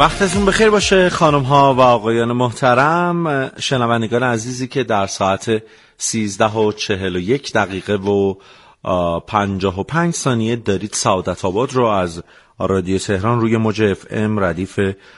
وقتتون بخیر باشه خانم ها و آقایان محترم، شنوندگان عزیزی که در ساعت 13:41 و 55 ثانیه دارید سعادت آباد رو از رادیو تهران روی موج FM ردیف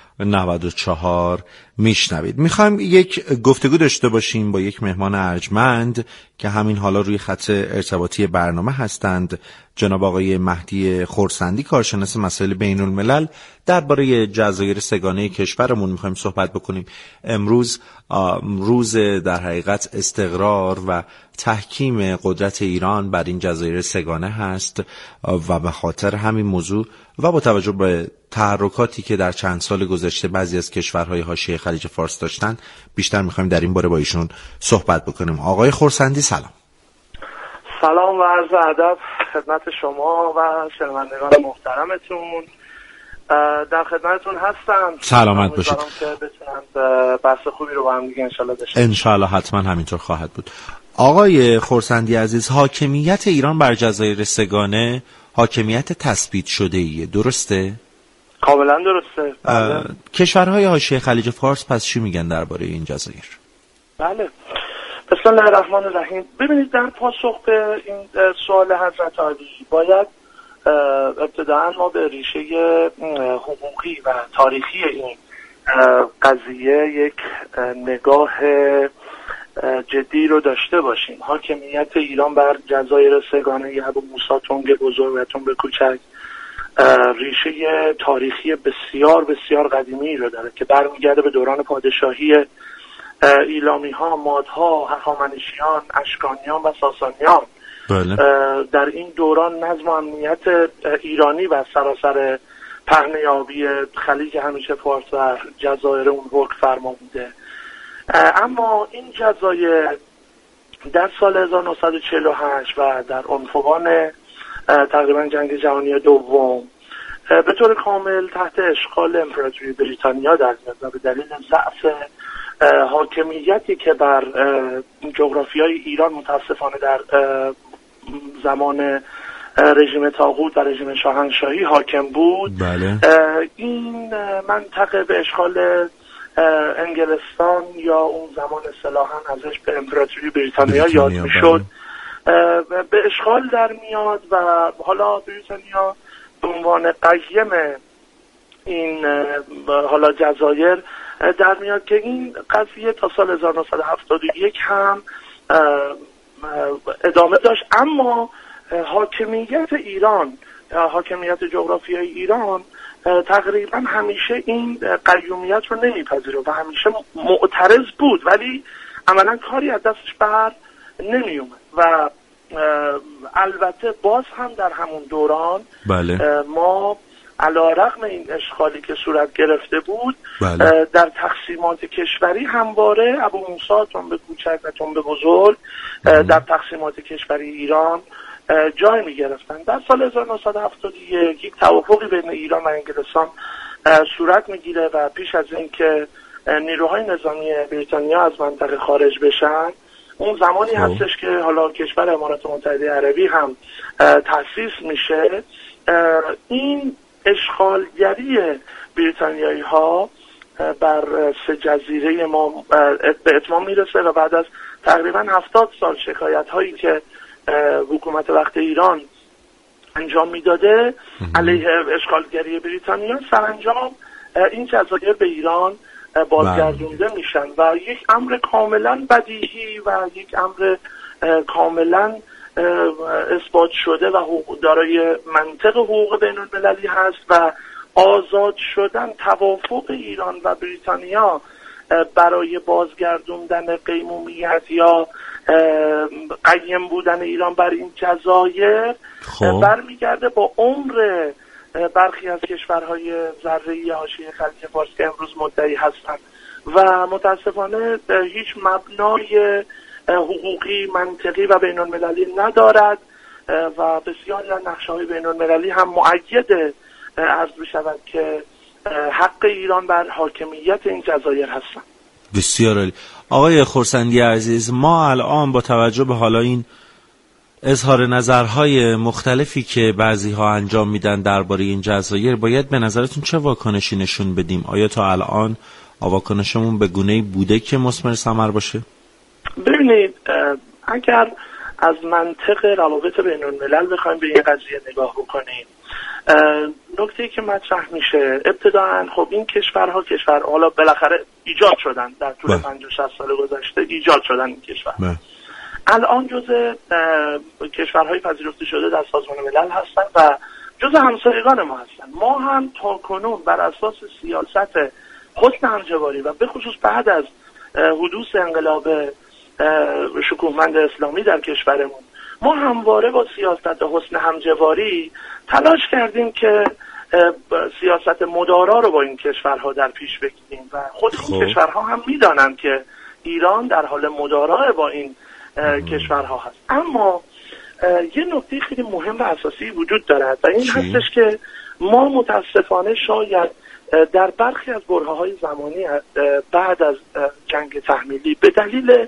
94 میشنوید. میخوایم یک گفتگو داشته باشیم با یک مهمان ارجمند که همین حالا روی خط ارتباطی برنامه هستند، جناب آقای مهدی خرسندی، کارشناس مسائل بین الملل. درباره جزایر سه‌گانه کشورمون میخوایم صحبت بکنیم. امروز روز در حقیقت استقرار و تحکیم قدرت ایران بر این جزایر سه‌گانه هست و به خاطر همین موضوع و با توجه به تحرکاتی که در چند سال گذشته بعضی از کشورهای حاشیه خلیج فارس داشتن، بیشتر میخوایم در این باره با ایشون صحبت بکنیم. آقای خرسندی سلام. سلام و عرض ادب خدمت شما و شنوندگان محترمتون. در خدمتتون هستم. سلامت باشید. که بتونم بحث خوبی رو با هم دیگه انشالله داشته باشیم. انشالله حتما همینطور خواهد بود. آقای خرسندی عزیز، حاکمیت ایران بر جزایر سه‌گانه حاکمیت تثبیت شده ایه، درسته؟ کاملا درسته. کشورهای حاشیه خلیج فارس پس چی میگن درباره این جزایر؟ بله، بسم الله الرحمن الرحیم. ببینید، در پاسخ به این سوال حضرت عالی باید ابتداء ما به ریشه حقوقی و تاریخی این قضیه یک نگاه جدی رو داشته باشیم. حاکمیت ایران بر جزایر سه‌گانه ابو موسی تنگ بزرگ و تنگ کوچک ریشه تاریخی بسیار بسیار قدیمی رو داره که برمیگرده به دوران پادشاهی ایلامی ها، مادها، هخامنشیان، اشکانیان و ساسانیان. بله. در این دوران نظم و امنیت ایرانی و سراسر پهنه آبی خلیج همیشه فارس و جزایر اون حکم فرما بوده. اما این جزایر در سال 1948 و در عنفوان تقریبا جنگ جهانی دوم به طور کامل تحت اشغال امپراتوری بریتانیا در میاد و به دلیل ضعف حاکمیتی که بر جغرافیای ایران متاسفانه در زمان رژیم طاغوت و رژیم شاهنشاهی حاکم بود. بله. این منطقه به اشغال انگلستان یا اون زمان اصطلاحاً ازش به امپراتوری بریتانیا یاد میشد به اشغال در میاد و حالا بریتانیا به عنوان قیم این حالا جزایر در میاد که این قضیه تا سال 1971 هم ادامه داشت. اما حاکمیت ایران، حاکمیت جغرافیای ایران تقریبا همیشه این قیومیت رو نمیپذیره و همیشه معترض بود، ولی عملا کاری از دستش بر نمی اومد و البته باز هم در همون دوران بله. ما علیرغم این اشغالی که صورت گرفته بود بله. در تقسیمات کشوری همواره ابو موسی تنب کوچک و تنب بزرگ در تقسیمات کشوری ایران جای می گرفتن. در سال 1971 یک توافقی بین ایران و انگلستان صورت می گیره و پیش از این که نیروهای نظامی بریتانیا از منطقه خارج بشن، اون زمانی هستش که حالا کشور امارات متحده عربی هم تأسیس میشه. این اشغالگری بریتانیایی ها بر سه جزیره ما به اتمام میرسه و بعد از تقریبا 70 سال شکایت هایی که حکومت وقت ایران انجام میداده علیه اشغالگری بریتانیا، سرانجام این جزایر به ایران بازگردونده میشن و یک امر کاملا بدیهی و یک امر کاملا اثبات شده و دارای منطق حقوق بین المللی هست و آزاد شدن توافق ایران و بریتانیا برای بازگردوندن قیمومیت یا قیم بودن ایران بر این جزایر برمیگرده با عمر برخی از کشورهای ذره‌ای حاشیه خلیج فارس که امروز مدعی هستند و متاسفانه هیچ مبنای حقوقی، منطقی و بین المللی ندارد و بسیاری از نقشه‌های بین المللی هم مؤید عرض بشود که حق ایران بر حاکمیت این جزایر هستند. بسیار عالی. آقای خرسندی عزیز، ما الان با توجه به حالا این اظهار نظرهای مختلفی که بعضی‌ها انجام میدن درباره این جزایر، باید به نظرتون چه واکنشی نشون بدیم؟ آیا تا الان واکنشمون به گونه‌ای بوده که مثمر ثمر باشه؟ ببینید، اگر از منطق روابط بین الملل بخوایم به این قضیه نگاه بکنیم، نکته‌ای که مطرح میشه ابتداً خب این کشورها حالا بالاخره ایجاد شدن در طول 50-60 سال گذشته، ایجاد شدن این کشور. الان جزء کشورهای پذیرفته شده در سازمان ملل هستن و جزء همسایگان ما هستن. ما هم تاکنون بر اساس سیاست حسن همجواری و به خصوص بعد از حدوث انقلاب شکوهمند اسلامی در کشورمون، ما همواره با سیاست حسن همجواری تلاش کردیم که سیاست مدارا رو با این کشورها در پیش بگیریم و خود این کشورها هم میدانند که ایران در حال مدارا با این کشورها هست. اما یه نکته خیلی مهم و اساسی وجود دارد و این هستش که ما متاسفانه شاید در برخی از برهه‌های زمانی بعد از جنگ تحمیلی به دلیل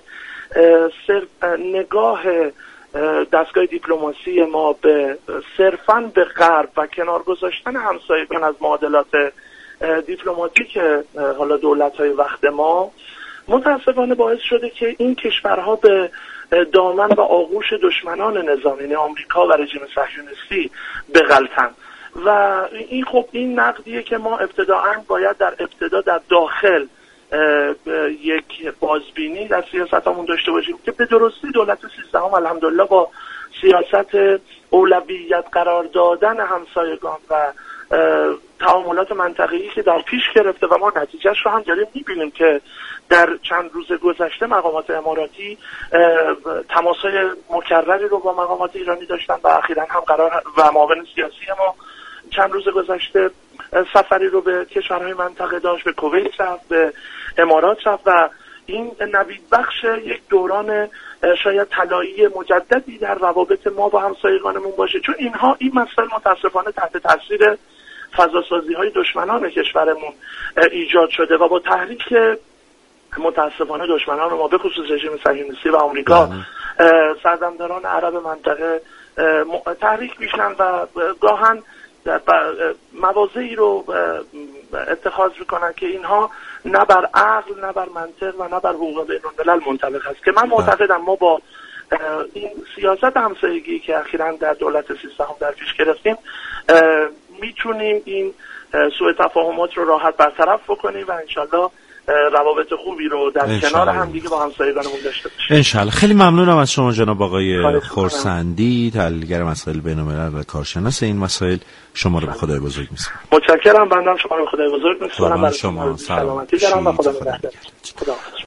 نگاه دستگاه دیپلماسی ما به صرفاً به غرب و کنار گذاشتن همسایگان از معادلات دیپلماتیک حالا دولت‌های وقت ما، متاسفانه باعث شده که این کشورها به دامن و آغوش دشمنان نظام، یعنی آمریکا و رژیم صهیونیستی بغلتن. و این خب این نقدیه که ما ابتداءً باید در داخل یک بازبینی در سیاستمون داشته باشیم که به درستی دولت 13 الحمدلله با سیاست اولویت قرار دادن همسایگان و تعاملات منطقه‌ای که در پیش گرفته و ما نتیجهش رو هم داریم می‌بینیم که در چند روز گذشته مقامات اماراتی تماس‌های مکرری رو با مقامات ایرانی داشتن و اخیراً هم قرار و معاون سیاسی ما چند روز گذشته سفری رو به کشورهای منطقه داشت، به کویت رفت، به امارات رفت و این نوید بخش یک دوران شاید طلایی مجددی در روابط ما با همسایگانمون باشه، چون این مسائل متاسفانه تحت تاثیر فضاسازی‌های دشمنان کشورمون ایجاد شده و با تحریک متاسفانه دشمنان ما به خصوص رژیم صهیونیستی و آمریکا سردمداران عرب منطقه تحریک میشن و گاهن مواضعی رو اتخاذ میکنن که اینها نه بر عقل، نه بر منطق و نه بر حقوق بین الملل منطبق هست، که من معتقدم ما با این سیاست همسایگی که اخیراً در دولت 13 در پیش گرفتیم میتونیم این سوء تفاهمات رو راحت برطرف بکنیم و انشالله روابط خوبی رو در کنار هم دیگه با همسایگانمون داشته باشیم. انشالله. خیلی ممنونم از شما جناب آقای خورسندی، تحلیلگر مسائل بین‌الملل و کارشناس این مسائل. شما رو به خدای بزرگ می‌سپارم. متشکرم. بنده شما رو به خدای بزرگ می‌سپارم. برای شما سلامتی دارم و خدا نگهدار.